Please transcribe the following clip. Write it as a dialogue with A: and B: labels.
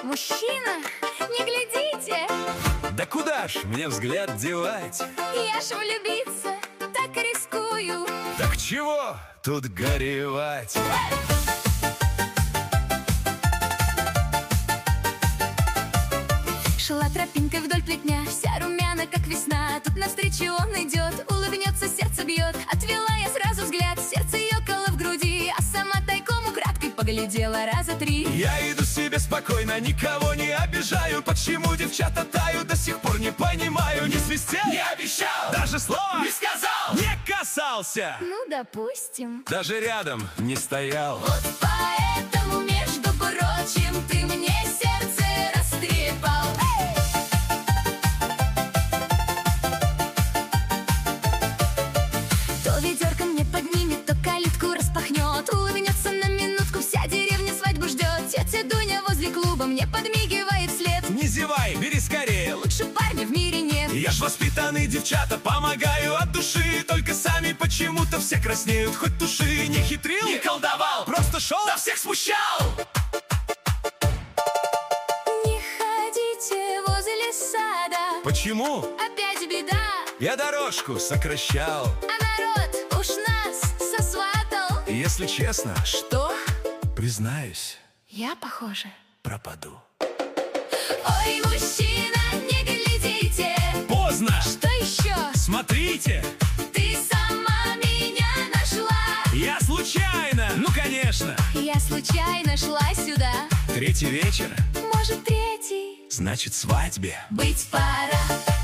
A: Мужчина, не глядите,
B: Да куда ж мне взгляд девать?
A: я ж влюбиться так рискую.
B: Так чего тут горевать?
A: Шла тропинкой вдоль плетня, вся румяна, как весна. Тут навстречу он идет, улыбнется, сердце бьет. Отвела я сразу взгляд, сердце ёкало в груди, а сама тайком украдкой поглядела раза три.
B: Я иду себе спокойно, никого не обижаю. Почему девчата тают, до сих пор не понимаю. Не свистел, не обещал, даже слова не сказал, не касался,
A: Ну, допустим.
B: даже рядом не стоял.
A: Вот поэтому, между прочим, ты мне сердце растрепал. То ведерко мне поднимет, то калитку распахнет, улыбнется на минутку, вся деревня свадьбу ждет. Тетя Дуня возле клуба мне подмигивает вслед.
B: Не зевай, бери скорее,
A: Лучше парня в мире нет.
B: я ж воспитанный девчата, помогаю от души. Только сами почему-то все краснеют, хоть туши. Не хитрил, не колдовал, просто шел, да всех смущал.
A: Не ходите возле сада,
B: Почему?
A: опять беда.
B: Я дорожку сокращал.
A: А народ уж нас сосватал.
B: Если честно,
A: Что?
B: признаюсь,
A: Я похожа?
B: пропаду.
A: Ой, мужчина, не глядите,
B: Поздно!
A: что еще?
B: Смотрите!
A: Ты сама меня нашла.
B: Я случайно! Ну, конечно!
A: Я случайно шла сюда.
B: Третий вечер,
A: Может, третий
B: значит, свадьбе.
A: быть пора.